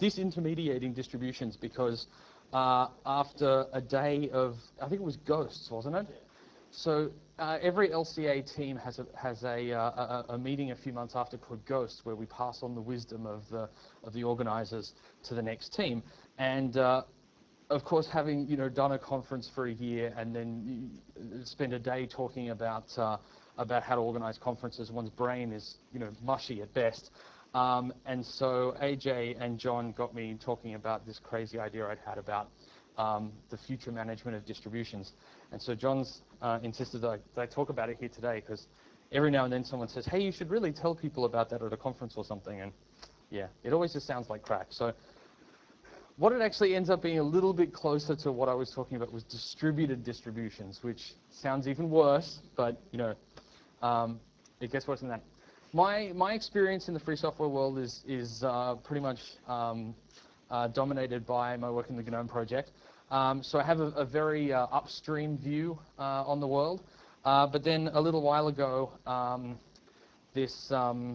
disintermediating distributions because after a day of, I think it was ghosts, wasn't it? So every LCA team has a meeting a few months after called Ghosts, where we pass on the wisdom of the organizers to the next team. And of course, having done a conference for a year and then spend a day talking about how to organize conferences, one's brain is mushy at best. And so AJ and John got me talking about this crazy idea I'd had about the future management of distributions. And so John's insisted that I talk about it here today, because every now and then someone says, hey, you should really tell people about that at a conference or something. And yeah, it always just sounds like crack. So what it actually ends up being a little bit closer to what I was talking about was distributed distributions, which sounds even worse, but it gets worse than that. My experience in the free software world is pretty much dominated by my work in the GNOME project. So I have a very upstream view on the world. But then a little while ago, this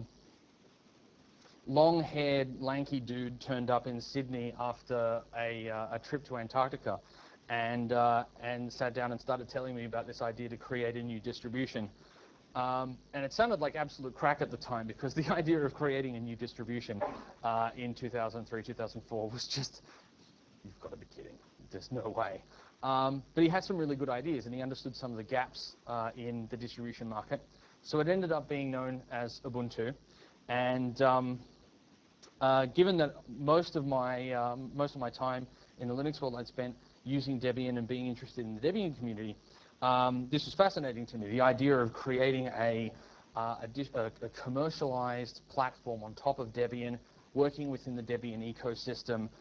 long-haired, lanky dude turned up in Sydney after a trip to Antarctica, and sat down and started telling me about this idea to create a new distribution. And it sounded like absolute crack at the time, because the idea of creating a new distribution in 2003, 2004 was just, you've got to be kidding. There's no way. But he had some really good ideas, and he understood some of the gaps in the distribution market. So it ended up being known as Ubuntu. And given that most of my time in the Linux world I'd spent using Debian and being interested in the Debian community, this was fascinating to me. The idea of creating a commercialized platform on top of Debian, working within the Debian ecosystem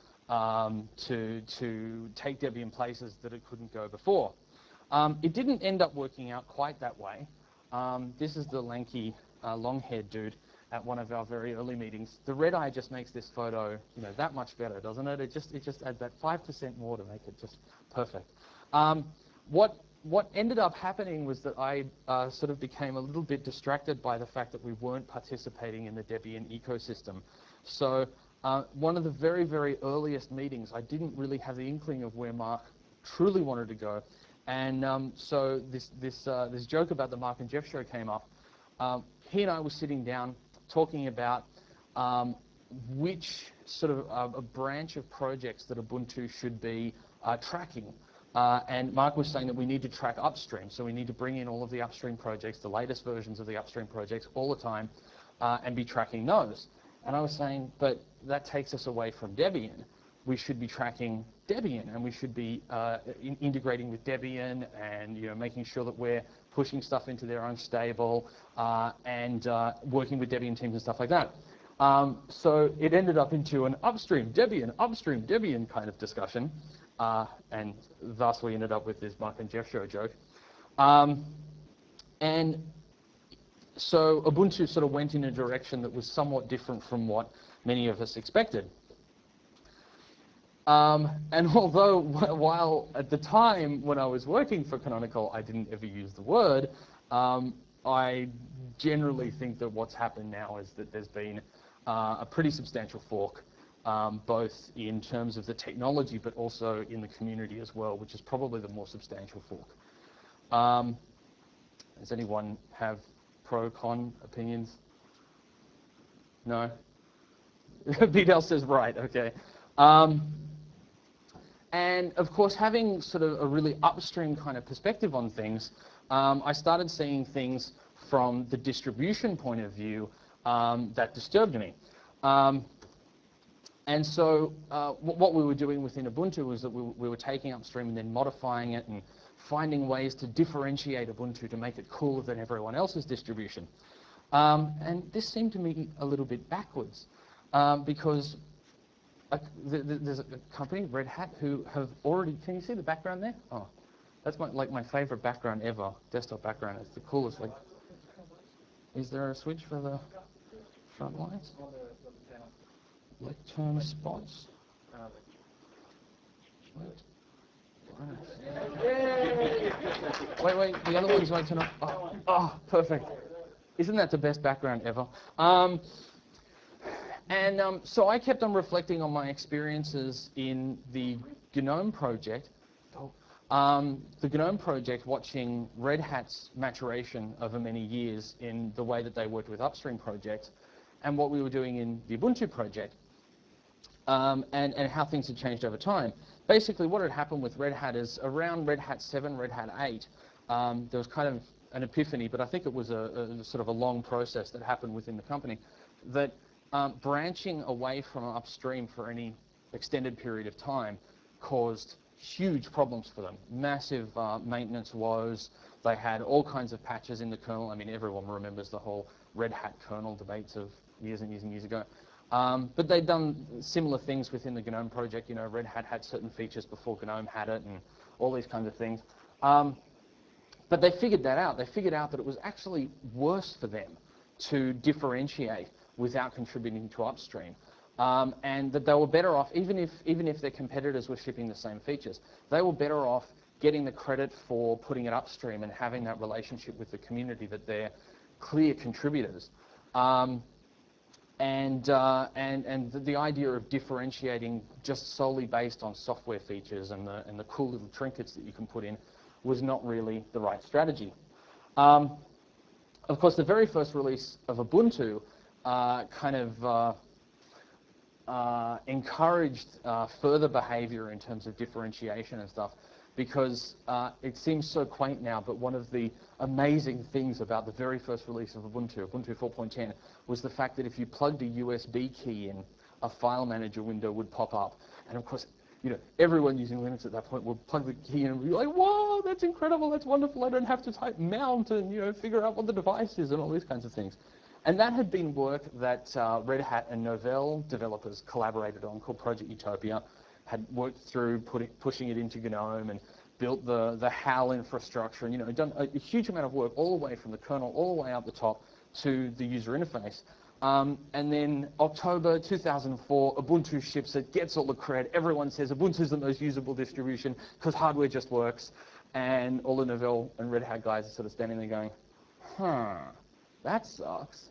to take Debian places that it couldn't go before. It didn't end up working out quite that way. This is the lanky, long-haired dude at one of our very early meetings. The red eye just makes this photo, that much better, doesn't it? It just adds that 5% more to make it just perfect. What ended up happening was that I sort of became a little bit distracted by the fact that we weren't participating in the Debian ecosystem. So one of the very, very earliest meetings, I didn't really have the inkling of where Mark truly wanted to go. And so this joke about the Mark and Jeff show came up. He and I were sitting down talking about which sort of a branch of projects that Ubuntu should be tracking. And Mark was saying that we need to track upstream, so we need to bring in all of the upstream projects, the latest versions of the upstream projects all the time, and be tracking those. And I was saying, but that takes us away from Debian. We should be tracking Debian, and we should be integrating with Debian, and making sure that we're pushing stuff into their own stable, and working with Debian teams and stuff like that. So it ended up into an upstream Debian kind of discussion, and thus we ended up with this Mark and Jeff show joke. And so Ubuntu sort of went in a direction that was somewhat different from what many of us expected. And although, while at the time when I was working for Canonical, I didn't ever use the word, I generally think that what's happened now is that there's been a pretty substantial fork, both in terms of the technology, but also in the community as well, which is probably the more substantial fork. Does anyone have pro-con opinions? No? Bedell says right, okay. And of course, having sort of a really upstream kind of perspective on things, I started seeing things from the distribution point of view that disturbed me. And so what we were doing within Ubuntu was that we were taking upstream and then modifying it and finding ways to differentiate Ubuntu to make it cooler than everyone else's distribution. And this seemed to me a little bit backwards, because there's a company, Red Hat, who have already, can you see the background there? Oh, that's my favorite background ever, desktop background. It's the coolest. Like, is there a switch for the front lights? Lectern spots. Wait, the other one's won't turn off. Oh, perfect. Isn't that the best background ever? And so I kept on reflecting on my experiences in the GNOME project. The GNOME project, watching Red Hat's maturation over many years in the way that they worked with upstream projects, and what we were doing in the Ubuntu project, and how things had changed over time. Basically, what had happened with Red Hat is around Red Hat 7, Red Hat 8, there was kind of an epiphany, but I think it was a sort of a long process that happened within the company, that branching away from upstream for any extended period of time caused huge problems for them. Massive maintenance woes. They had all kinds of patches in the kernel. I mean, everyone remembers the whole Red Hat kernel debates of years and years and years ago. But they'd done similar things within the GNOME project. You know, Red Hat had certain features before GNOME had it, and all these kinds of things. But they figured that out. They figured out that it was actually worse for them to differentiate without contributing to upstream. And that they were better off, even if their competitors were shipping the same features, they were better off getting the credit for putting it upstream and having that relationship with the community, that they're clear contributors. And the idea of differentiating just solely based on software features and the cool little trinkets that you can put in was not really the right strategy. Of course, the very first release of Ubuntu kind of encouraged further behavior in terms of differentiation and stuff, because it seems so quaint now, but one of the amazing things about the very first release of Ubuntu, Ubuntu 4.10, was the fact that if you plugged a USB key in, a file manager window would pop up. And of course, you know, everyone using Linux at that point would plug the key in and be like, whoa, that's incredible, that's wonderful, I don't have to type mount and, you know, figure out what the device is and all these kinds of things. And that had been work that Red Hat and Novell developers collaborated on, called Project Utopia, had worked through pushing it into GNOME and built the HAL infrastructure, and, you know, done a huge amount of work all the way from the kernel all the way up the top to the user interface. And then October 2004, Ubuntu ships it, gets all the credit. Everyone says Ubuntu's the most usable distribution because hardware just works. And all the Novell and Red Hat guys are sort of standing there going, huh, that sucks.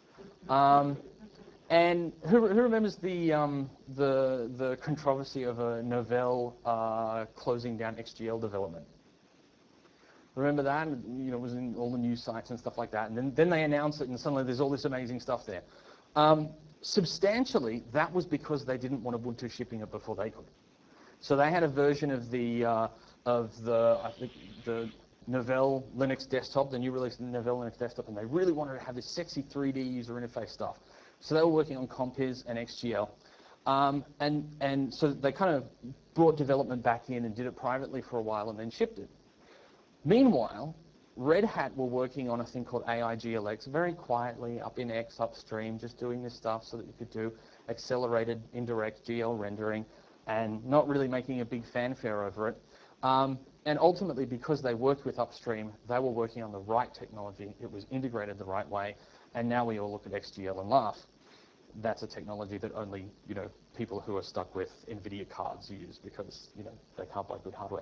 And who remembers the controversy of a Novell closing down XGL development? Remember that? You know, it was in all the news sites and stuff like that. And then they announce it, and suddenly there's all this amazing stuff there. Substantially, that was because they didn't want Ubuntu shipping it before they could. So they had a version of the I think the Novell Linux desktop, the new release of the Novell Linux desktop, and they really wanted to have this sexy 3D user interface stuff. So they were working on Compiz and XGL. And so they kind of brought development back in and did it privately for a while and then shipped it. Meanwhile, Red Hat were working on a thing called AIGLX, very quietly up in X upstream, just doing this stuff so that you could do accelerated indirect GL rendering and not really making a big fanfare over it. And ultimately, because they worked with upstream, they were working on the right technology. It was integrated the right way. And now we all look at XGL and laugh. That's a technology that only, you know, people who are stuck with NVIDIA cards use, because, you know, they can't buy good hardware.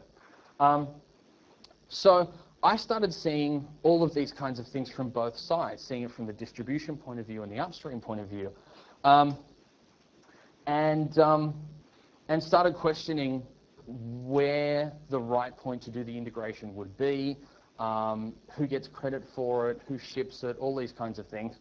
So I started seeing all of these kinds of things from both sides, seeing it from the distribution point of view and the upstream point of view, and started questioning where the right point to do the integration would be, who gets credit for it, who ships it, all these kinds of things.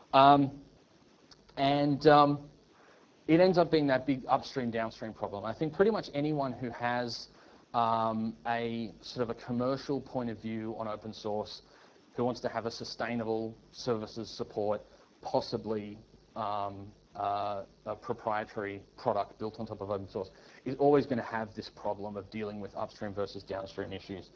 It ends up being that big upstream-downstream problem. I think pretty much anyone who has a sort of a commercial point of view on open source, who wants to have a sustainable services support, possibly a proprietary product built on top of open source, is always going to have this problem of dealing with upstream versus downstream issues.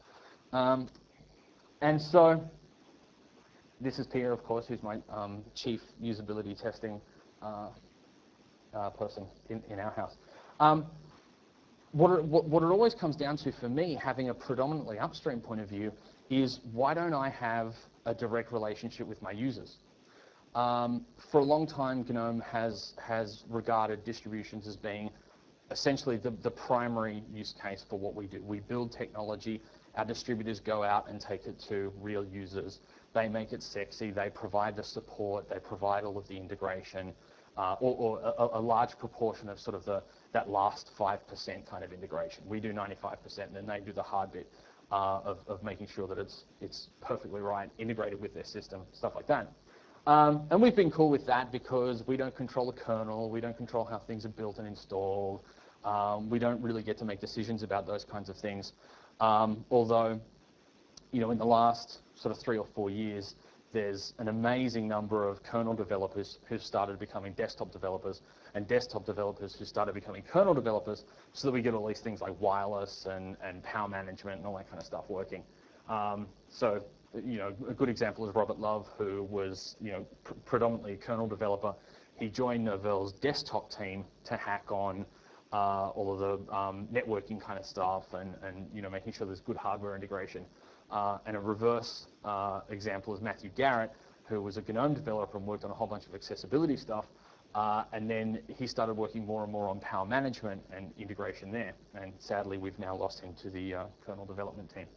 And so this is Pierre, of course, who's my chief usability testing person in our house. What it always comes down to for me, having a predominantly upstream point of view, is why don't I have a direct relationship with my users? For a long time, GNOME has regarded distributions as being essentially the primary use case for what we do. We build technology, our distributors go out and take it to real users. They make it sexy, they provide the support, they provide all of the integration, or a large proportion of sort of that last 5% kind of integration. We do 95%, and then they do the hard bit of making sure that it's perfectly right, integrated with their system, stuff like that. And we've been cool with that because we don't control the kernel, we don't control how things are built and installed. We don't really get to make decisions about those kinds of things. Although, you know, in the last sort of 3 or 4 years, there's an amazing number of kernel developers who started becoming desktop developers, and desktop developers who started becoming kernel developers, so that we get all these things like wireless and power management and all that kind of stuff working. So, you know, a good example is Robert Love, who was, you know, predominantly a kernel developer. He joined Novell's desktop team to hack on all of the networking kind of stuff and you know, making sure there's good hardware integration. And a reverse example is Matthew Garrett, who was a GNOME developer and worked on a whole bunch of accessibility stuff. And then he started working more and more on power management and integration there. And sadly, we've now lost him to the kernel development team.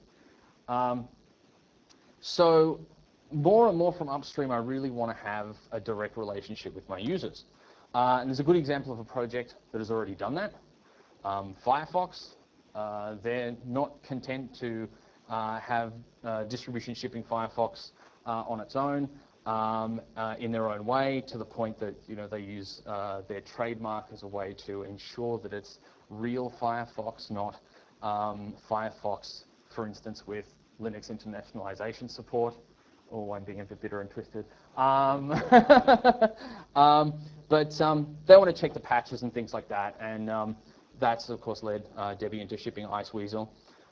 So more and more from upstream, I really want to have a direct relationship with my users. And there's a good example of a project that has already done that. Firefox, they're not content to have distribution shipping Firefox on its own in their own way, to the point that, you know, they use their trademark as a way to ensure that it's real Firefox, not Firefox, for instance, with Linux internationalization support. Oh, I'm being a bit bitter and twisted. But they want to check the patches and things like that, and that's of course led Debbie into shipping Iceweasel,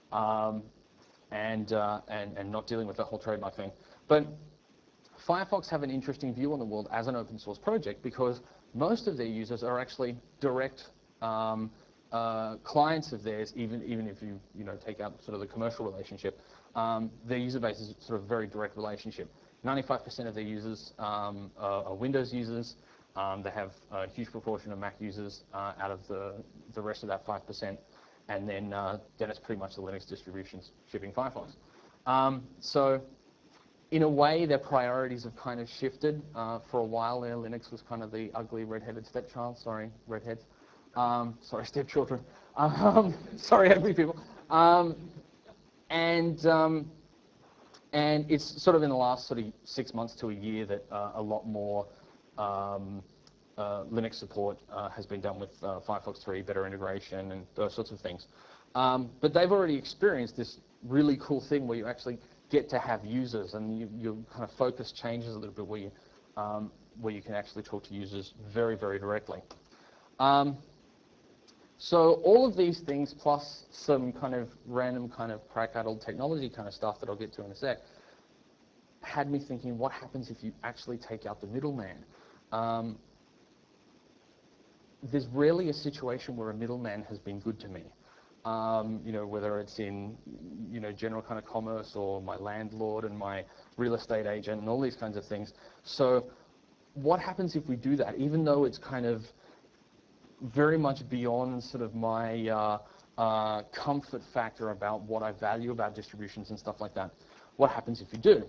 and not dealing with the whole trademark thing. But Firefox have an interesting view on the world as an open source project, because most of their users are actually direct clients of theirs, even if you take out sort of the commercial relationship. Their user base is sort of a very direct relationship. 95% of their users are Windows users. They have a huge proportion of Mac users out of the rest of that 5%. And then it's pretty much the Linux distributions shipping Firefox. So in a way, their priorities have kind of shifted. For a while there, Linux was kind of the ugly red-headed stepchild. Sorry, redheads. Sorry, stepchildren. Sorry, ugly people. And it's sort of in the last sort of 6 months to a year that a lot more Linux support has been done with Firefox 3, better integration, and those sorts of things. But they've already experienced this really cool thing where you actually get to have users, and your kind of focus changes a little bit, where you can actually talk to users very, very directly. So all of these things, plus some kind of random kind of crack-addled technology kind of stuff that I'll get to in a sec, had me thinking, what happens if you actually take out the middleman? There's rarely a situation where a middleman has been good to me. Whether it's in, general kind of commerce, or my landlord and my real estate agent and all these kinds of things. So what happens if we do that, even though it's kind of very much beyond sort of my comfort factor about what I value about distributions and stuff like that? What happens if you do?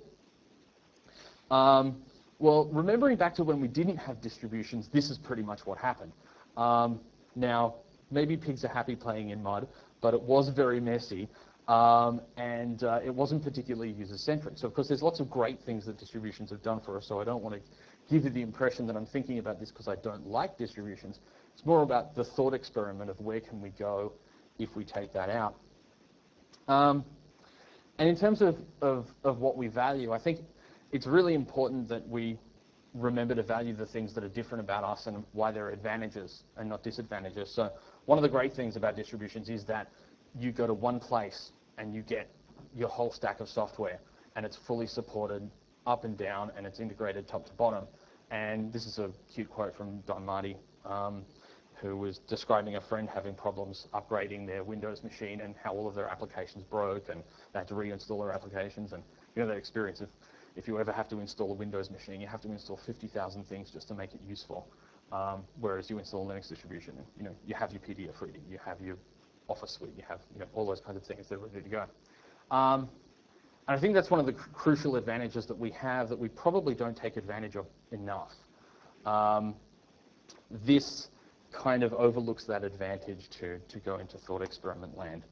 Well, remembering back to when we didn't have distributions, this is pretty much what happened. Now, maybe pigs are happy playing in mud, but it was very messy, and it wasn't particularly user-centric. So, of course, there's lots of great things that distributions have done for us, so I don't want to give you the impression that I'm thinking about this because I don't like distributions. It's more about the thought experiment of where can we go if we take that out. And in terms of what we value, I think it's really important that we remember to value the things that are different about us and why they're advantages and not disadvantages. So one of the great things about distributions is that you go to one place and you get your whole stack of software, and it's fully supported up and down, and it's integrated top to bottom. And this is a cute quote from Don Marty, who was describing a friend having problems upgrading their Windows machine and how all of their applications broke, and they had to reinstall their applications. And you know that experience of, if you ever have to install a Windows machine, you have to install 50,000 things just to make it useful. Whereas you install a Linux distribution, and, you have your PDF reading, you have your Office suite, you have all those kinds of things that are ready to go. And I think that's one of the crucial advantages that we have that we probably don't take advantage of enough. this kind of overlooks that advantage to go into thought experiment land.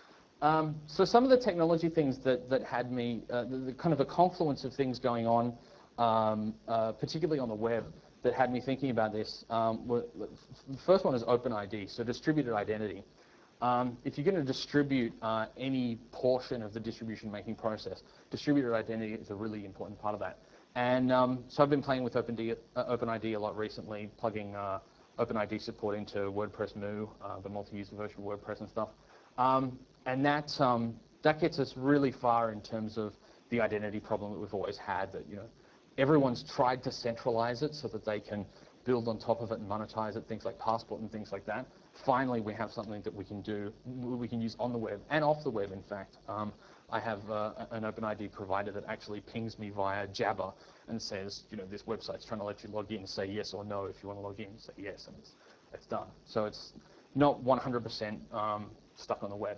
So some of the technology things that had me, the kind of a confluence of things going on, particularly on the web, that had me thinking about this. The first one is OpenID, so distributed identity. If you're going to distribute any portion of the distribution making process, distributed identity is a really important part of that. And so I've been playing with OpenID a lot recently, plugging OpenID support into WordPress Moo, the multi-user version of WordPress and stuff. And that gets us really far in terms of the identity problem that we've always had, that everyone's tried to centralize it so that they can build on top of it and monetize it, things like Passport and things like that. Finally, we have something that we can use on the web and off the web, in fact. I have an OpenID provider that actually pings me via Jabber and says, this website's trying to let you log in, say yes or no. If you want to log in, say yes, and it's done. So it's not 100% stuck on the web.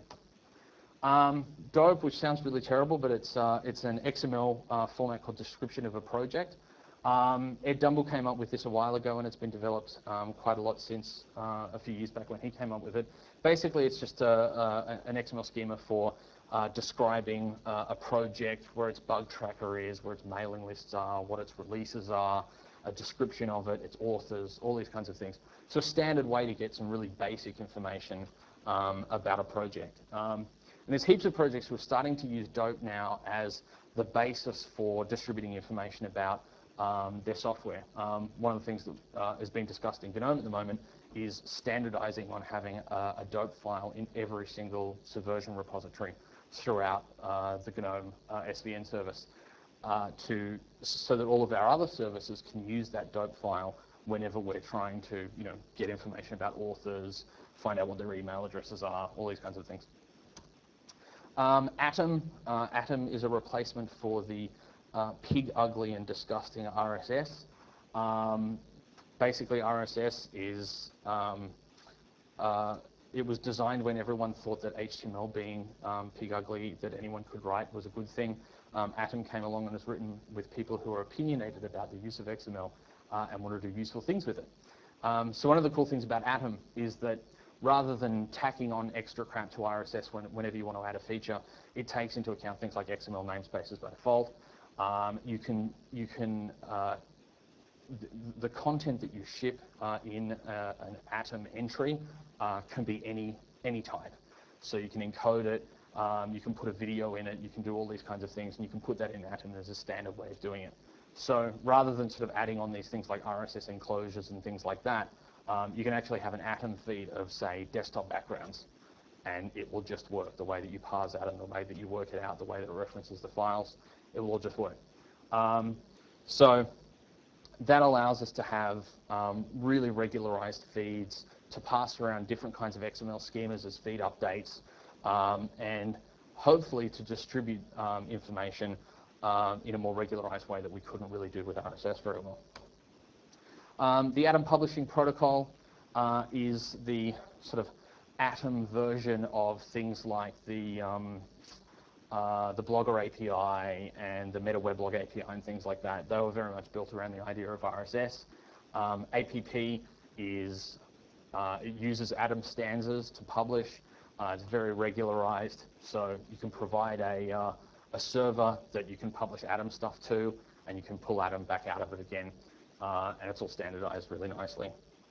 DOPE, which sounds really terrible, but it's an XML format called description of a project. Ed Dumble came up with this a while ago, and it's been developed quite a lot since a few years back when he came up with it. Basically, it's just an XML schema for describing a project, where its bug tracker is, where its mailing lists are, what its releases are, a description of it, its authors, all these kinds of things. So a standard way to get some really basic information about a project. And there's heaps of projects who are starting to use DOPE now as the basis for distributing information about their software. One of the things that is being discussed in GNOME at the moment is standardizing on having a DOPE file in every single Subversion repository throughout the GNOME SVN service, so that all of our other services can use that DOPE file whenever we're trying to get information about authors, find out what their email addresses are, all these kinds of things. Atom is a replacement for the pig, ugly, and disgusting RSS. Basically, RSS is, it was designed when everyone thought that HTML being pig, ugly, that anyone could write was a good thing. Atom came along and was written with people who are opinionated about the use of XML and wanted to do useful things with it. So one of the cool things about Atom is that rather than tacking on extra crap to RSS whenever you want to add a feature, it takes into account things like XML namespaces by default. The content that you ship in an Atom entry can be any type. So you can encode it, you can put a video in it, you can do all these kinds of things, and you can put that in Atom as a standard way of doing it. So rather than sort of adding on these things like RSS enclosures and things like that, you can actually have an Atom feed of, say, desktop backgrounds, and it will just work. The way that you parse Atom, the way that you work it out, the way that it references the files, it will all just work. So that allows us to have really regularized feeds, to pass around different kinds of XML schemas as feed updates, and hopefully to distribute information in a more regularized way that we couldn't really do with RSS very well. The Atom Publishing Protocol is the sort of Atom version of things like the Blogger API and the MetaWeblog API and things like that. They were very much built around the idea of RSS. APP is, it uses Atom stanzas to publish. It's very regularized, so you can provide a server that you can publish Atom stuff to, and you can pull Atom back out of it again. And it's all standardized really nicely.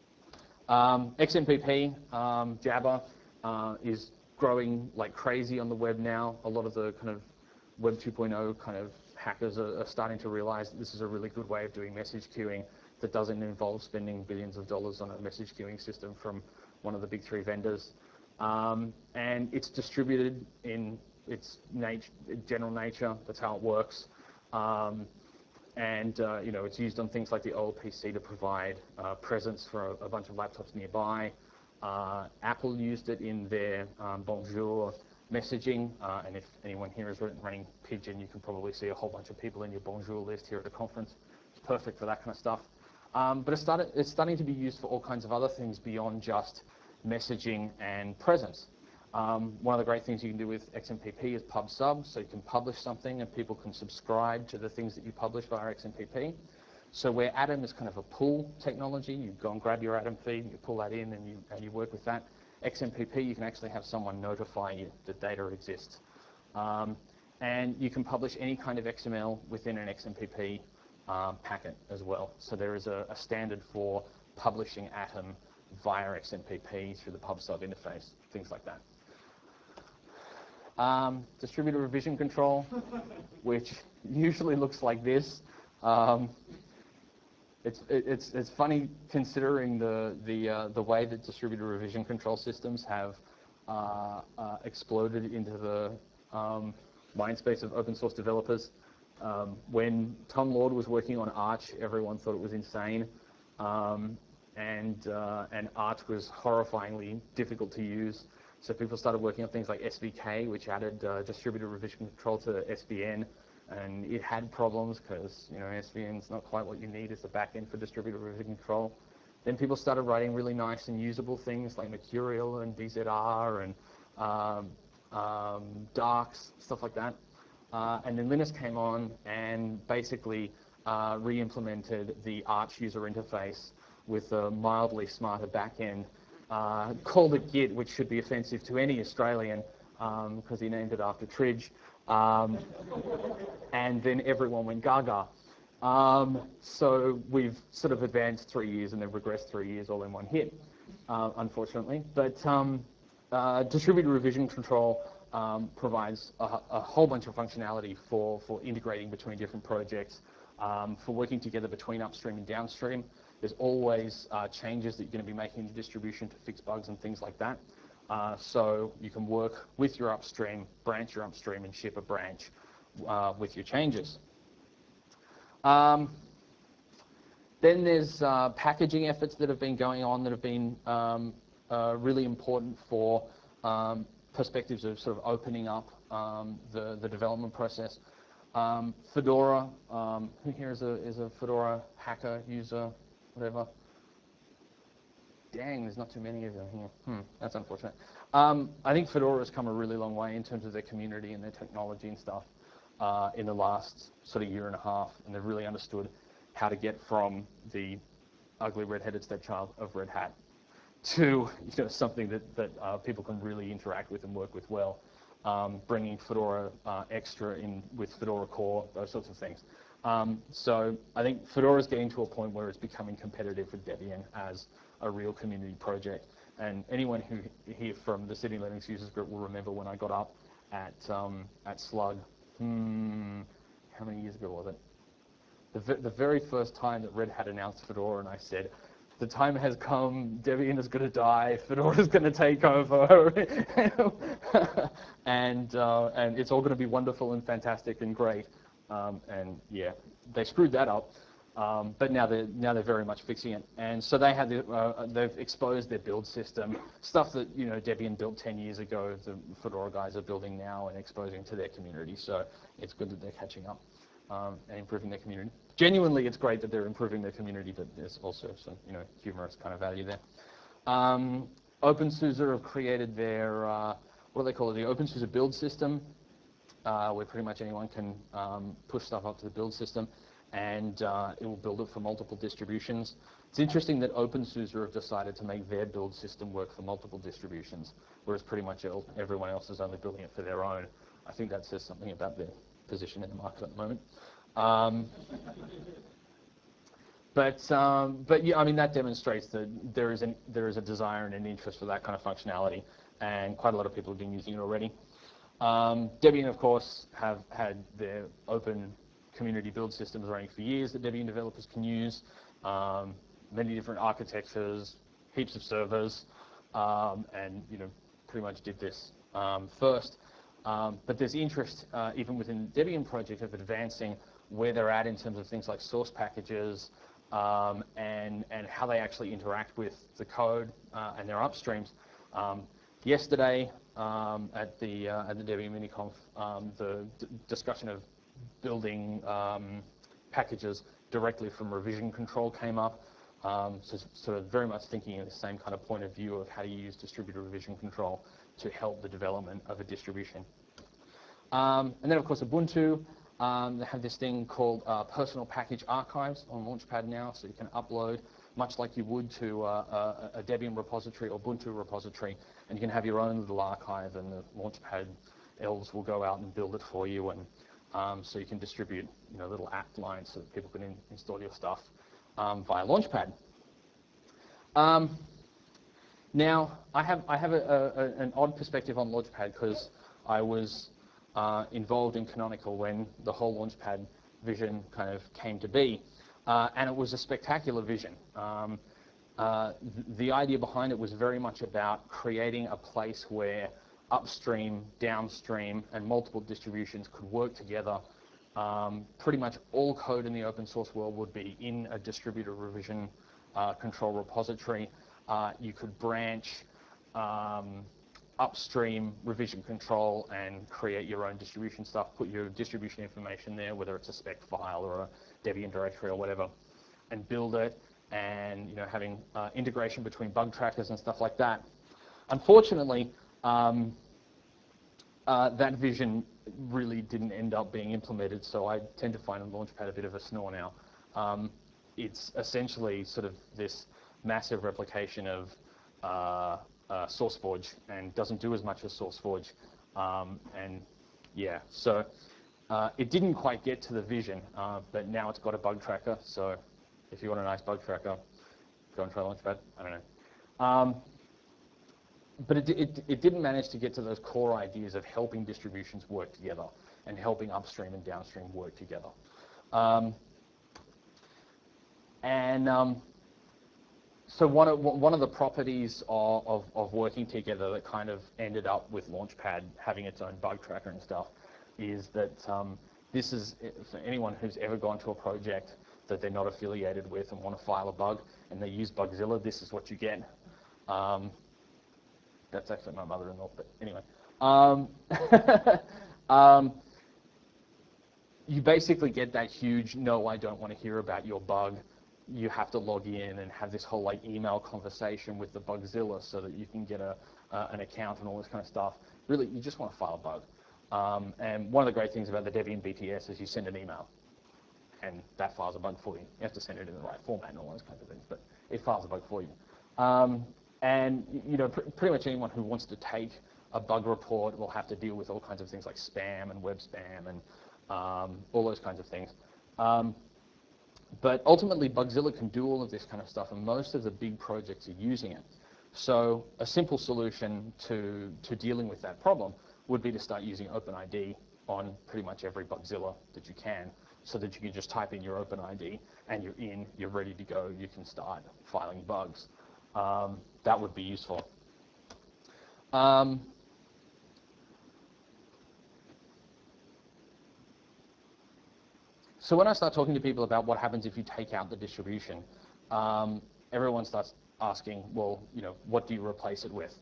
XMPP, Jabber, is growing like crazy on the web now. A lot of the kind of Web 2.0 kind of hackers are starting to realize that this is a really good way of doing message queuing that doesn't involve spending billions of dollars on a message queuing system from one of the big three vendors. And it's distributed in its general nature. That's how it works. And it's used on things like the OLPC to provide presence for a bunch of laptops nearby. Apple used it in their Bonjour messaging, and if anyone here is running Pigeon, you can probably see a whole bunch of people in your Bonjour list here at the conference. It's perfect for that kind of stuff. But it's starting to be used for all kinds of other things beyond just messaging and presence. One of the great things you can do with XMPP is PubSub, so you can publish something and people can subscribe to the things that you publish via XMPP. So where Atom is kind of a pull technology, you go and grab your Atom feed, you pull that in, and you work with that. XMPP, you can actually have someone notify you that data exists. And you can publish any kind of XML within an XMPP packet as well. So there is a standard for publishing Atom via XMPP through the pub/sub interface, things like that. Distributed revision control, which usually looks like this. It's funny considering the way that distributed revision control systems have exploded into the mind space of open source developers. When Tom Lord was working on Arch, everyone thought it was insane, and Arch was horrifyingly difficult to use. So people started working on things like SVK, which added distributed revision control to SVN, and it had problems because SVN's not quite what you need as a backend for distributed revision control. Then people started writing really nice and usable things like Mercurial and DZR and Darks, stuff like that. And then Linus came on and basically re-implemented the Arch user interface with a mildly smarter backend. Called it Git, which should be offensive to any Australian because he named it after Tridge. And then everyone went gaga. So we've sort of advanced 3 years and then regressed 3 years all in one hit, unfortunately. But distributed revision control provides a whole bunch of functionality for integrating between different projects, for working together between upstream and downstream. There's always changes that you're going to be making in the distribution to fix bugs and things like that. So you can work with your upstream, branch your upstream, and ship a branch with your changes. Then there's packaging efforts that have been going on that have been really important for perspectives of sort of opening up the development process. Fedora, who here is a Fedora hacker, user, whatever? Dang, there's not too many of you here. That's unfortunate. I think Fedora has come a really long way in terms of their community and their technology and stuff in the last sort of year and a half, and they've really understood how to get from the ugly red-headed stepchild of Red Hat to something that people can really interact with and work with well, bringing Fedora Extra in with Fedora Core, those sorts of things. So I think Fedora is getting to a point where it's becoming competitive with Debian as a real community project. And anyone who here from the City Linux Users Group will remember when I got up at Slug, how many years ago was it? The very first time that Red Hat announced Fedora, and I said, the time has come, Debian is going to die, Fedora is going to take over, and it's all going to be wonderful and fantastic and great. And yeah, they screwed that up, but now they're very much fixing it. And so they have they've exposed their build system, stuff that Debian built 10 years ago. The Fedora guys are building now and exposing to their community. So it's good that they're catching up and improving their community. Genuinely, it's great that they're improving their community, but there's also some humorous kind of value there. OpenSUSE have created their what do they call it? The OpenSUSE build system, where pretty much anyone can push stuff up to the build system, and it will build it for multiple distributions. It's interesting that OpenSUSE have decided to make their build system work for multiple distributions, whereas pretty much everyone else is only building it for their own. I think that says something about their position in the market at the moment. But yeah, I mean, that demonstrates that there is a desire and an interest for that kind of functionality, and quite a lot of people have been using it already. Debian, of course, have had their open community build systems running for years that Debian developers can use. Many different architectures, heaps of servers, and pretty much did this first. But there's interest even within the Debian project of advancing where they're at in terms of things like source packages and how they actually interact with the code and their upstreams. Yesterday at the Debian MiniConf, the discussion of building packages directly from revision control came up. So sort of very much thinking in the same kind of point of view of how you use distributed revision control to help the development of a distribution. And then, of course, Ubuntu. They have this thing called personal package archives on Launchpad now, so you can upload much like you would to a Debian repository or Ubuntu repository, and you can have your own little archive, and the Launchpad elves will go out and build it for you, and so you can distribute little app lines so that people can install your stuff via Launchpad. Now, I have an odd perspective on Launchpad because I was involved in Canonical when the whole Launchpad vision kind of came to be, and it was a spectacular vision. The idea behind it was very much about creating a place where upstream, downstream, and multiple distributions could work together. Pretty much all code in the open source world would be in a distributed revision control repository. You could branch upstream revision control and create your own distribution stuff, put your distribution information there, whether it's a spec file or a Debian directory or whatever, and build it, and having integration between bug trackers and stuff like that. Unfortunately, that vision really didn't end up being implemented, so I tend to find Launchpad a bit of a snore now. It's essentially sort of this massive replication of SourceForge and doesn't do as much as SourceForge. And yeah, so it didn't quite get to the vision, but now it's got a bug tracker. So if you want a nice bug tracker, go and try Launchpad. I don't know. But it didn't manage to get to those core ideas of helping distributions work together and helping upstream and downstream work together. So one of the properties of working together that kind of ended up with Launchpad having its own bug tracker and stuff is that this is, for anyone who's ever gone to a project that they're not affiliated with and want to file a bug and they use Bugzilla, this is what you get. That's actually my mother-in-law, but anyway. You basically get that huge, no, I don't want to hear about your bug. You have to log in and have this whole email conversation with the Bugzilla so that you can get an account and all this kind of stuff. Really, you just want to file a bug. And one of the great things about the Debian BTS is you send an email, and that files a bug for you. You have to send it in the right format and all those kinds of things, but it files a bug for you. And pretty much anyone who wants to take a bug report will have to deal with all kinds of things like spam and web spam and all those kinds of things. But ultimately, Bugzilla can do all of this kind of stuff, and most of the big projects are using it. So a simple solution to dealing with that problem would be to start using OpenID on pretty much every Bugzilla that you can, so that you can just type in your OpenID, and you're ready to go. You can start filing bugs. That would be useful. So when I start talking to people about what happens if you take out the distribution, everyone starts asking, well, what do you replace it with?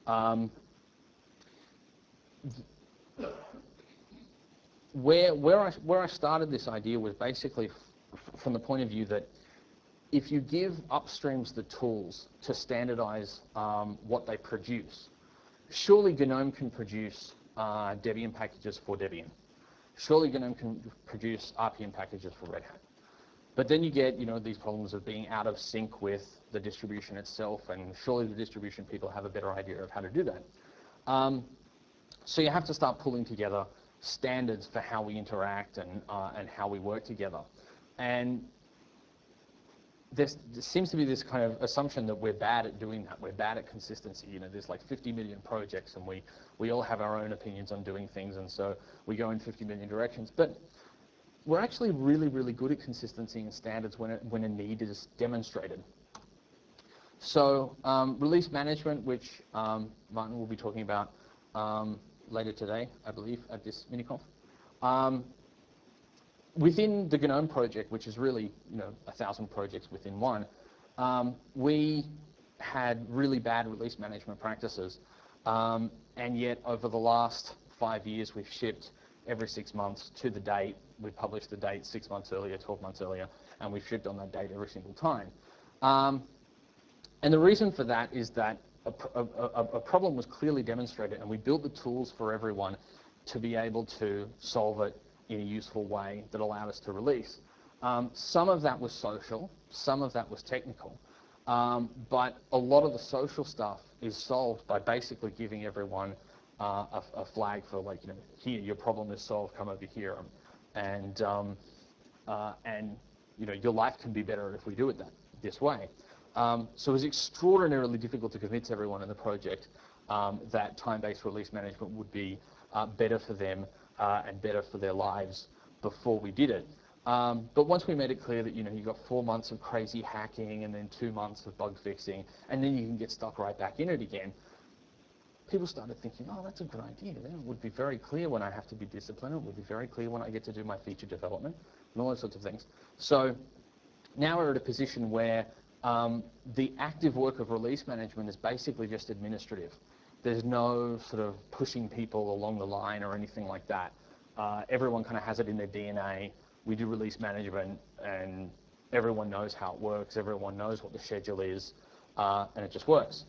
Where I started this idea was basically from the point of view that if you give upstreams the tools to standardize what they produce, surely GNOME can produce Debian packages for Debian. Surely GNOME can produce RPM packages for Red Hat. But then you get these problems of being out of sync with the distribution itself, and surely the distribution people have a better idea of how to do that. So you have to start pulling together standards for how we interact and how we work together. And there seems to be this kind of assumption that we're bad at doing that. We're bad at consistency. There's like 50 million projects, and we all have our own opinions on doing things, and so we go in 50 million directions. But we're actually really, really good at consistency and standards when a need is demonstrated. So release management, which Martin will be talking about later today, I believe, at this mini-conf. Within the GNOME project, which is really 1,000 projects within one, we had really bad release management practices, and yet over the last 5 years we've shipped every 6 months to the date. We published the date 6 months earlier, 12 months earlier, and we've shipped on that date every single time. And the reason for that is that a problem was clearly demonstrated, and we built the tools for everyone to be able to solve it in a useful way that allowed us to release. Some of that was social, some of that was technical, but a lot of the social stuff is solved by basically giving everyone a flag for, like, here, your problem is solved, come over here, and your life can be better if we do it this way. So it was extraordinarily difficult to convince everyone in the project that time-based release management would be better for them and better for their lives before we did it. But once we made it clear that, you've got 4 months of crazy hacking and then 2 months of bug fixing, and then you can get stuck right back in it again, people started thinking, oh, that's a good idea. It would be very clear when I have to be disciplined. It would be very clear when I get to do my feature development and all those sorts of things. So now we're at a position where the active work of release management is basically just administrative. There's no sort of pushing people along the line or anything like that. Everyone kind of has it in their DNA. We do release management, and everyone knows how it works. Everyone knows what the schedule is, and it just works.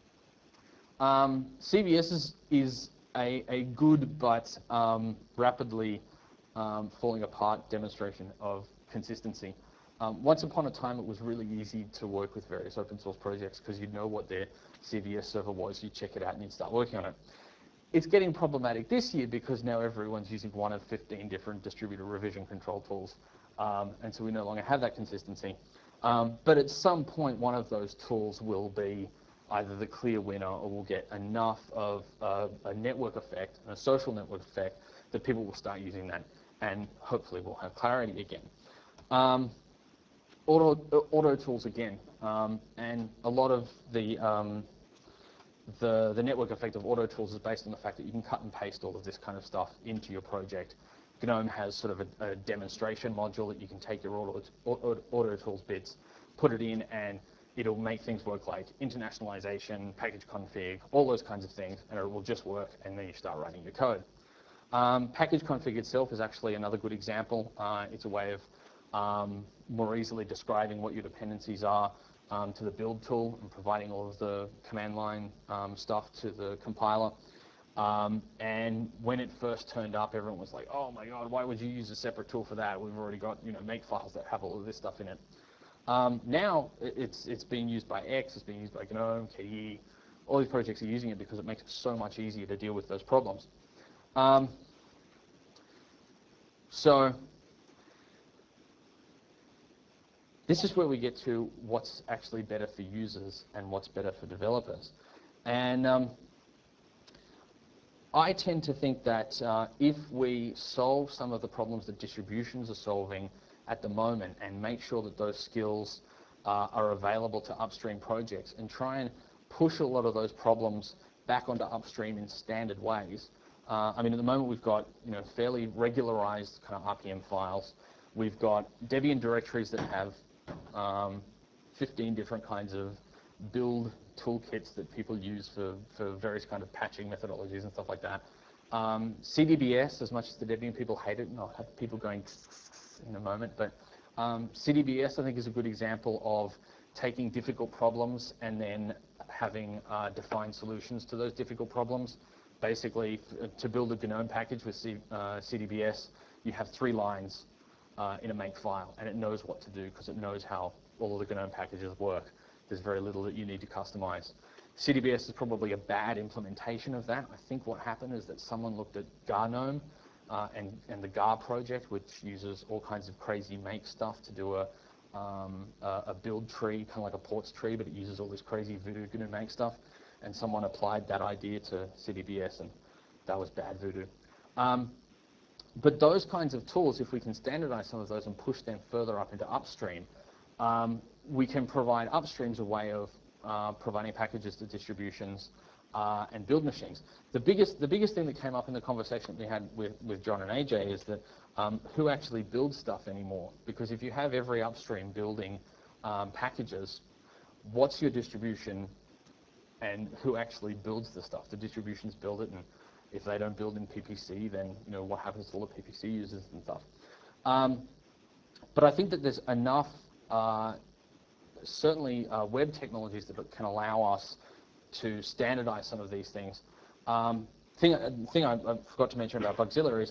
CVS is a good but rapidly falling apart demonstration of consistency. Once upon a time, it was really easy to work with various open source projects because you'd know what their CVS server was, you'd check it out, and you'd start working on it. It's getting problematic this year because now everyone's using one of 15 different distributed revision control tools, and so we no longer have that consistency. But at some point, one of those tools will be either the clear winner, or we'll get enough of a network effect, a social network effect, that people will start using that, and hopefully we'll have clarity again. Auto tools again, and a lot of the network effect of auto tools is based on the fact that you can cut and paste all of this kind of stuff into your project. GNOME has sort of a demonstration module that you can take your auto tools bits, put it in, and it'll make things work, like internationalization, package config, all those kinds of things, and it will just work, and then you start writing your code. Package config itself is actually another good example. It's a way of more easily describing what your dependencies are to the build tool and providing all of the command line stuff to the compiler. And when it first turned up, everyone was like, oh my God, why would you use a separate tool for that? We've already got make files that have all of this stuff in it. Now it's being used by X, it's being used by GNOME, KDE. All these projects are using it because it makes it so much easier to deal with those problems. So this is where we get to what's actually better for users and what's better for developers. And I tend to think that if we solve some of the problems that distributions are solving at the moment and make sure that those skills are available to upstream projects and try and push a lot of those problems back onto upstream in standard ways. I mean, at the moment we've got fairly regularized kind of RPM files. We've got Debian directories that have 15 different kinds of build toolkits that people use for various kind of patching methodologies and stuff like that. CDBS, as much as the Debian people hate it, and I'll have people going in a moment, but CDBS I think is a good example of taking difficult problems and then having defined solutions to those difficult problems. Basically, to build a GNOME package with CDBS, you have 3 lines in a make file, and it knows what to do because it knows how all of the GNOME packages work. There's very little that you need to customize. CDBS is probably a bad implementation of that. I think what happened is that someone looked at GNOME and the GAR project, which uses all kinds of crazy make stuff to do a build tree, kind of like a ports tree, but it uses all this crazy voodoo GNU make stuff. And someone applied that idea to CDBS, and that was bad voodoo. But those kinds of tools, if we can standardize some of those and push them further up into upstream, we can provide upstreams a way of providing packages to distributions and build machines. The biggest thing that came up in the conversation that we had with John and AJ is that who actually builds stuff anymore? Because if you have every upstream building packages, what's your distribution and who actually builds the stuff? The distributions build it, and if they don't build in PPC, then what happens to all the PPC users and stuff? But I think that there's enough, certainly web technologies that can allow us to standardize some of these things. Thing I forgot to mention about Bugzilla is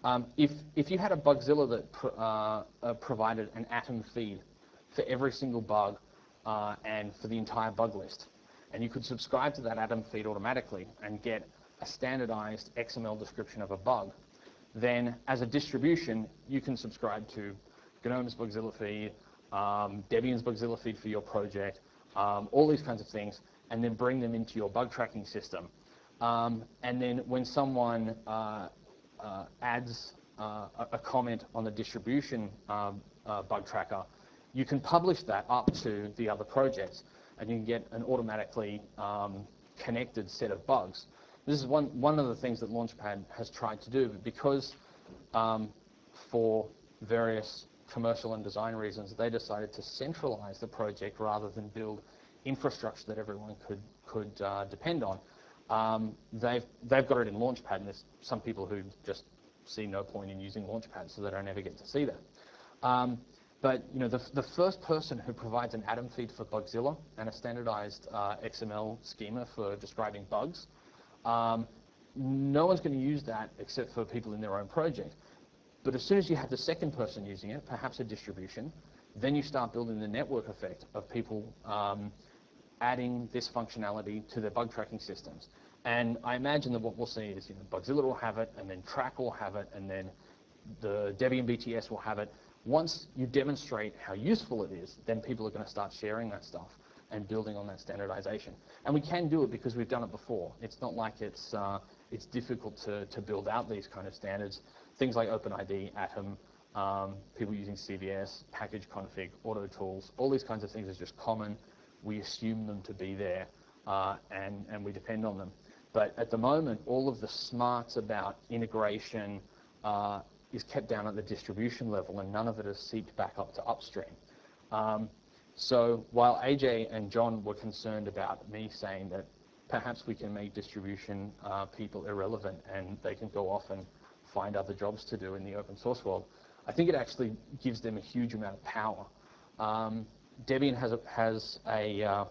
If you had a Bugzilla that provided an Atom feed for every single bug and for the entire bug list, and you could subscribe to that Atom feed automatically and get a standardized XML description of a bug, then as a distribution, you can subscribe to GNOME's Bugzilla feed, Debian's Bugzilla feed for your project, all these kinds of things, and then bring them into your bug tracking system. And then when someone adds a comment on the distribution bug tracker, you can publish that up to the other projects, and you can get an automatically connected set of bugs. This is one of the things that Launchpad has tried to do, but because for various commercial and design reasons, they decided to centralize the project rather than build infrastructure that everyone could depend on. They've got it in Launchpad, and there's some people who just see no point in using Launchpad, so they don't ever get to see that. But you know, the first person who provides an Atom feed for Bugzilla and a standardized XML schema for describing bugs, no one's going to use that except for people in their own project. But as soon as you have the second person using it, perhaps a distribution, then you start building the network effect of people adding this functionality to their bug tracking systems. And I imagine that what we'll see is, you know, Bugzilla will have it, and then Track will have it, and then the Debian BTS will have it. Once you demonstrate how useful it is, then people are going to start sharing that stuff and building on that standardization. And we can do it because we've done it before. It's not like it's difficult to build out these kind of standards. Things like OpenID, Atom, people using CVS, package config, auto tools, all these kinds of things are just common. We assume them to be there, and we depend on them. But at the moment, all of the smarts about integration is kept down at the distribution level, and none of it is seeped back up to upstream. So while AJ and John were concerned about me saying that perhaps we can make distribution people irrelevant and they can go off and find other jobs to do in the open source world, I think it actually gives them a huge amount of power. Debian has a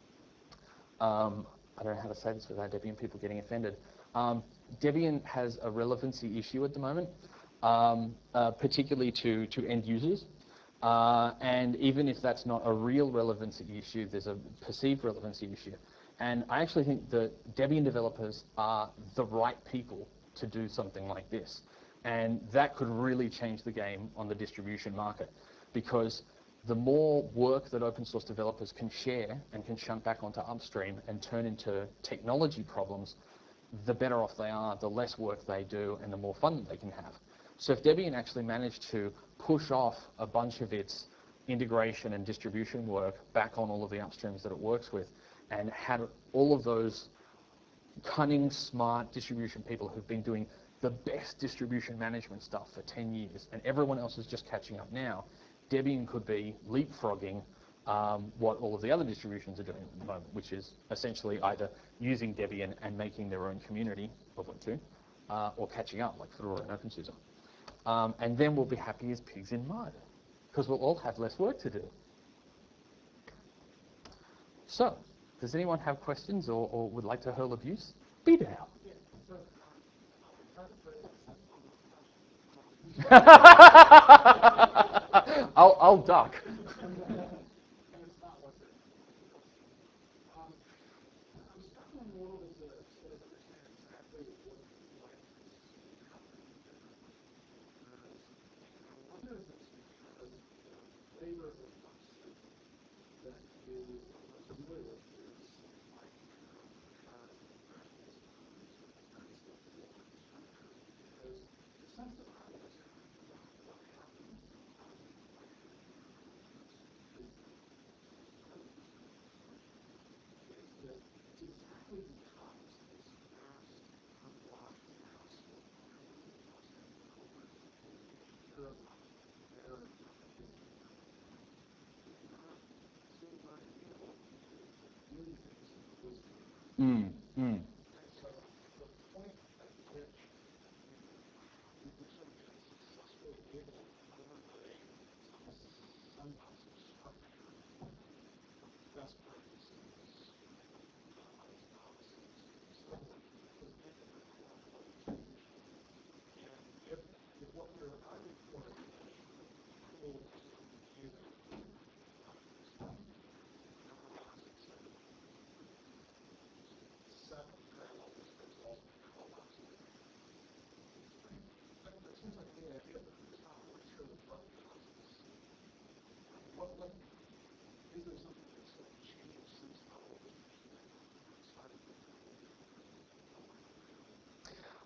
I don't know how to say this without Debian people getting offended. Debian has a relevancy issue at the moment, particularly to end users. And even if that's not a real relevancy issue, there's a perceived relevancy issue. And I actually think that Debian developers are the right people to do something like this. And that could really change the game on the distribution market, because the more work that open source developers can share and can shunt back onto upstream and turn into technology problems, the better off they are, the less work they do, and the more fun they can have. So if Debian actually managed to push off a bunch of its integration and distribution work back on all of the upstreams that it works with, and had all of those cunning, smart distribution people who've been doing the best distribution management stuff for 10 years, and everyone else is just catching up now, Debian could be leapfrogging what all of the other distributions are doing at the moment, which is essentially either using Debian and making their own community of Ubuntu, or catching up like Fedora and OpenSUSE. And then we'll be happy as pigs in mud, because we'll all have less work to do. So, does anyone have questions or would like to hurl abuse? Be there. I'll duck.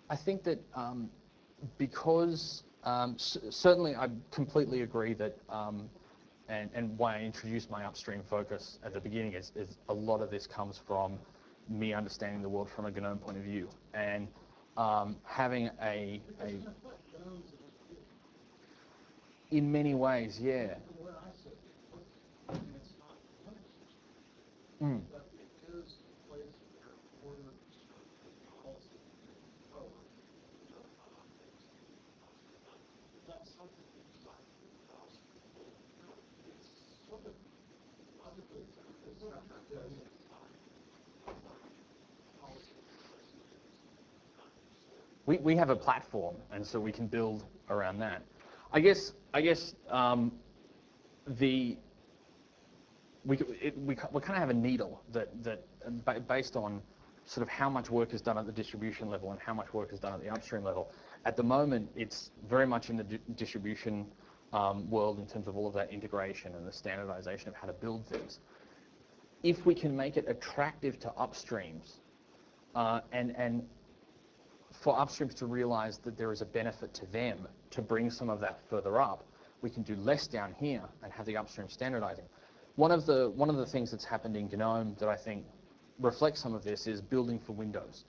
I think that because certainly I completely agree that and why I introduced my upstream focus at the beginning is a lot of this comes from me understanding the world from a GNOME point of view and having a in many ways, yeah. Mm. We have a platform, and so we can build around that. I guess the we kind of have a needle that based on sort of how much work is done at the distribution level and how much work is done at the upstream level. At the moment, it's very much in the distribution world in terms of all of that integration and the standardization of how to build things. If we can make it attractive to upstreams and for upstreams to realize that there is a benefit to them to bring some of that further up, we can do less down here and have the upstream standardizing. One of the things that's happened in GNOME that I think reflects some of this is building for Windows.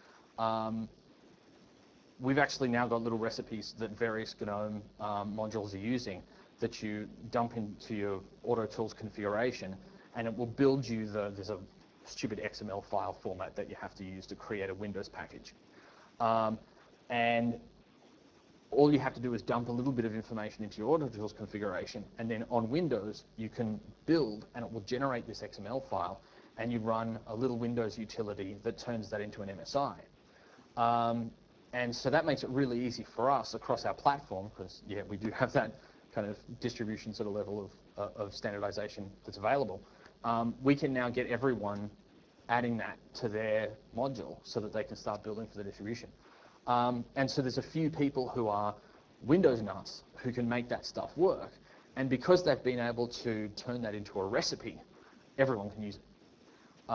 We've actually now got little recipes that various GNOME modules are using that you dump into your AutoTools configuration, and it will build you there's a stupid XML file format that you have to use to create a Windows package. And all you have to do is dump a little bit of information into your AutoTools configuration, and then on Windows, you can build, and it will generate this XML file, and you run a little Windows utility that turns that into an MSI. And so that makes it really easy for us across our platform, because, yeah, we do have that kind of distribution sort of level of standardization that's available. We can now get everyone adding that to their module so that they can start building for the distribution. And so there's a few people who are Windows nuts who can make that stuff work. And because they've been able to turn that into a recipe, everyone can use it.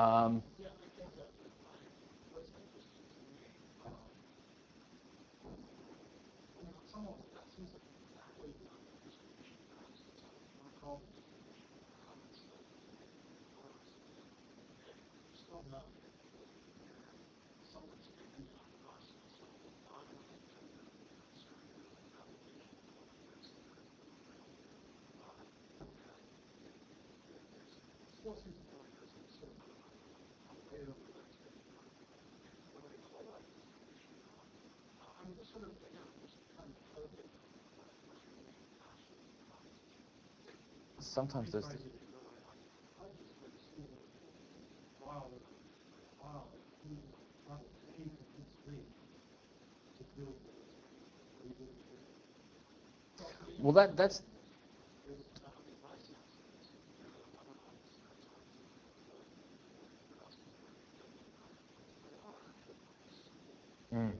Sometimes there's well that's mm.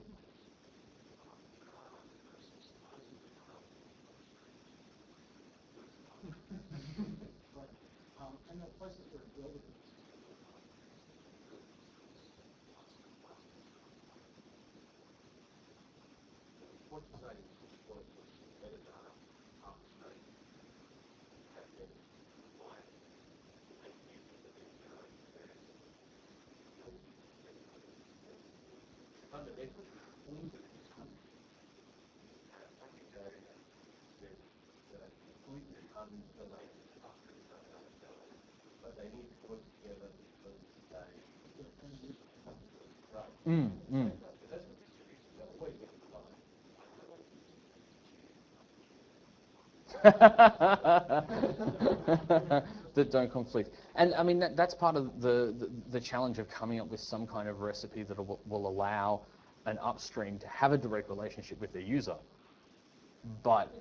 Mm, mm. That don't conflict. And I mean, that's part of the challenge of coming up with some kind of recipe that will allow an upstream to have a direct relationship with their user. But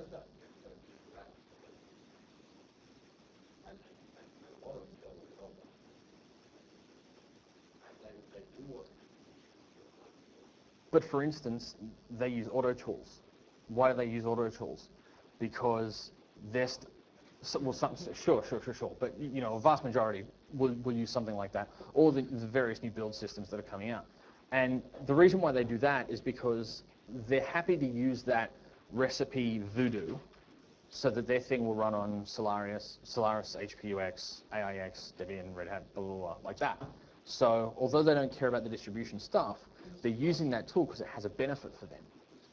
But for instance, they use AutoTools. Why do they use AutoTools? Because they're well, sure. But you know, a vast majority will use something like that, or the various new build systems that are coming out. And the reason why they do that is because they're happy to use that recipe voodoo so that their thing will run on Solaris, HPUX, AIX, Debian, Red Hat, blah, blah, blah, like that. So although they don't care about the distribution stuff, they're using that tool because it has a benefit for them.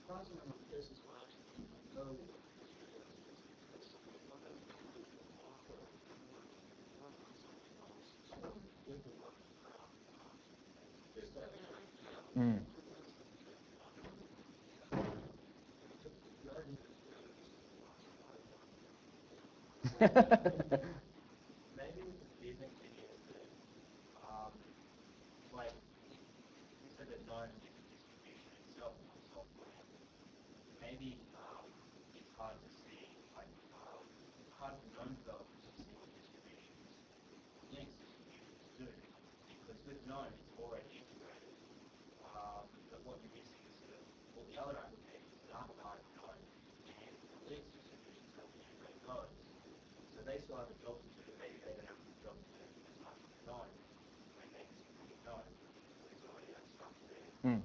Mm. Mm.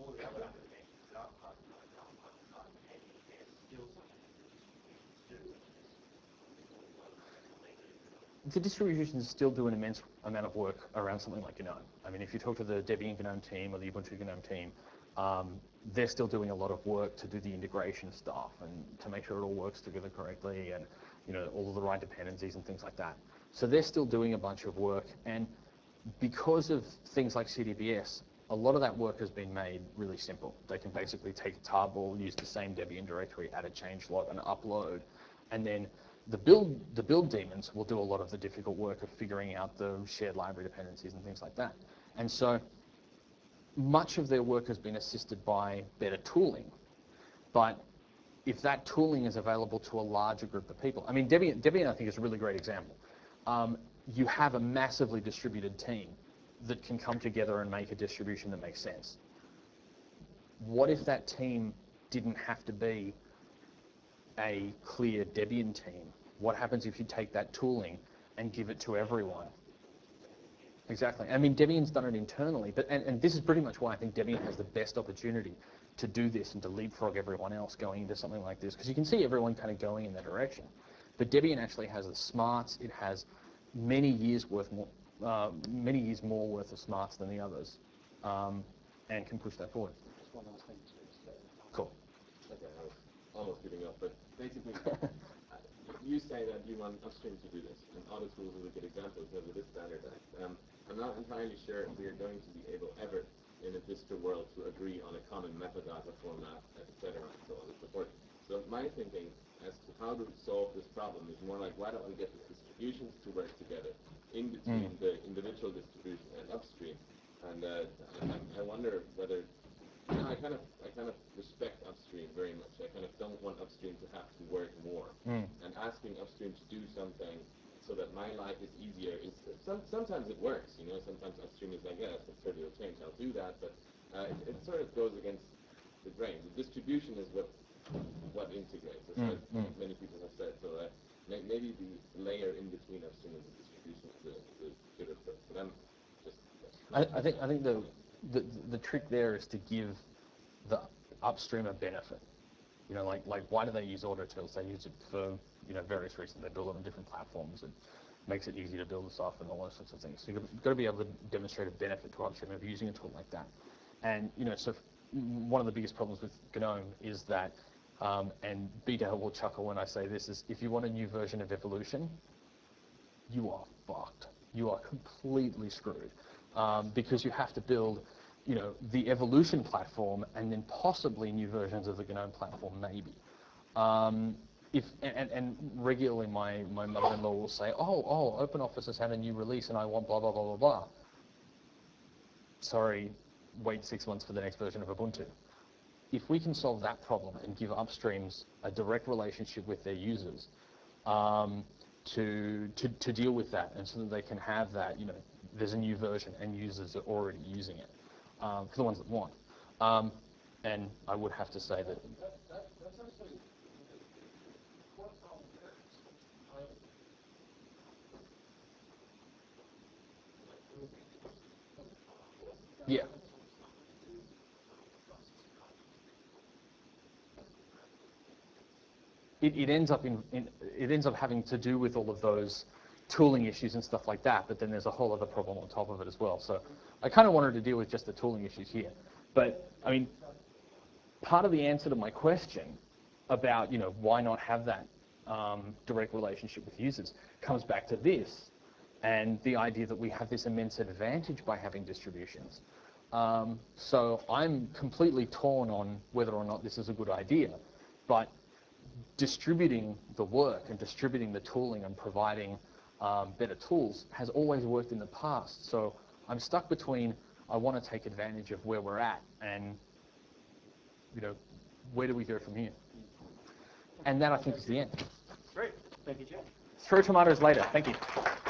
The distributions still do an immense amount of work around something like GNOME. I mean, if you talk to the Debian GNOME team or the Ubuntu GNOME team, they're still doing a lot of work to do the integration stuff and to make sure it all works together correctly and all of the right dependencies and things like that. So they're still doing a bunch of work, and because of things like CDBS, a lot of that work has been made really simple. They can basically take a tarball, use the same Debian directory, add a changelog, and upload, and then the build daemons will do a lot of the difficult work of figuring out the shared library dependencies and things like that. And so much of their work has been assisted by better tooling, but if that tooling is available to a larger group of people, I mean, Debian I think is a really great example. You have a massively distributed team that can come together and make a distribution that makes sense. What if that team didn't have to be a clear Debian team? What happens if you take that tooling and give it to everyone? Exactly. I mean, Debian's done it internally, but and this is pretty much why I think Debian has the best opportunity to do this and to leapfrog everyone else going into something like this, because you can see everyone kind of going in that direction. But Debian actually has the smarts. It has many years more worth of smarts than the others, and can push that forward. Just one last thing to say. Cool. Okay, I was almost giving up, but basically, you say that you want upstream to do this, and auto tools is a good example because it is standardized. I'm not entirely sure if we are going to be able ever in a distro world to agree on a common metadata format, etc., and so on and so forth. So my thinking as to how to solve this problem is more like, why don't we get the distributions to work together in between the individual distribution and upstream? And I wonder whether I kind of respect upstream very much. I kind of don't want upstream to have to work more. And asking upstream to do something so that my life is easier is sometimes it works. Sometimes upstream is like, yeah, that's a trivial change. I'll do that, but it sort of goes against the grain. The distribution is what integrates, as many people have said. So maybe the layer in between upstream and the distribution is the good approach. But I'm just. I think the trick there is to give the upstream a benefit. Like why do they use AutoTools? They use it for various reasons. They build it on different platforms. It makes it easy to build the stuff and all those sorts of things. So you've got to be able to demonstrate a benefit to upstream of using a tool like that. And so one of the biggest problems with GNOME is that, and Beta will chuckle when I say this, is if you want a new version of Evolution, you are fucked. You are completely screwed, because you have to build the Evolution platform and then possibly new versions of the GNOME platform, maybe. And regularly my mother-in-law will say, oh, OpenOffice has had a new release and I want blah, blah, blah, blah, blah. Sorry, wait 6 months for the next version of Ubuntu. If we can solve that problem and give upstreams a direct relationship with their users, to deal with that, and so that they can have that, there's a new version and users are already using it, for the ones that want. And I would have to say that. That's actually what's wrong with this. Yeah. it ends up it ends up having to do with all of those tooling issues and stuff like that, but then there's a whole other problem on top of it as well. So I kind of wanted to deal with just the tooling issues here. But I mean, part of the answer to my question about, why not have that direct relationship with users comes back to this and the idea that we have this immense advantage by having distributions. So I'm completely torn on whether or not this is a good idea, but distributing the work and distributing the tooling and providing better tools has always worked in the past. So I'm stuck between, I want to take advantage of where we're at and, where do we go from here? And that, I think, is the end. Great. Thank you, Jim. Throw tomatoes later. Thank you.